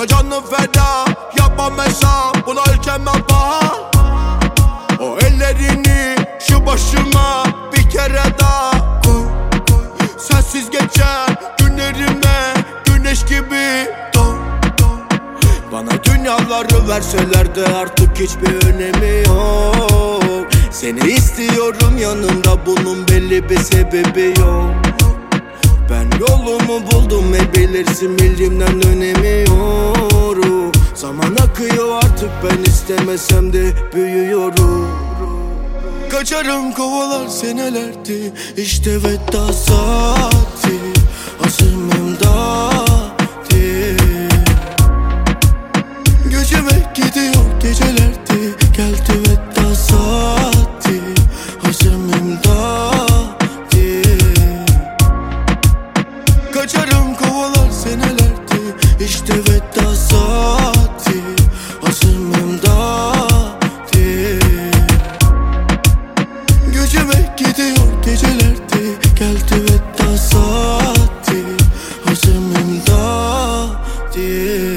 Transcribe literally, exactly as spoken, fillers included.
Sana canım feda, yapmam hesap, buna ülkemden paha. O ellerini şu başıma bir kere daha koy. Sensiz geçen günlerime güneş gibi doğ. Bana dünyaları verseler de artık hiçbir önemi yok. Seni istiyorum yanımda, bunun belli bir sebebi yok. Ben yolumu buldum ve bilirsin bilimden önemi yok. Zaman akıyor artık, ben istemesem de büyüyorum. Kaçarım kovalar senelerdi, işte veda saati. Azimimde Göçeme gidiyor gecelerdi, geldi veda saati. Azimimde Kaçarım kovalar senelerdi, işte veda saati. Azimimde Göçeme gidiyor gecelerdi, geldi veda saati. Azimimde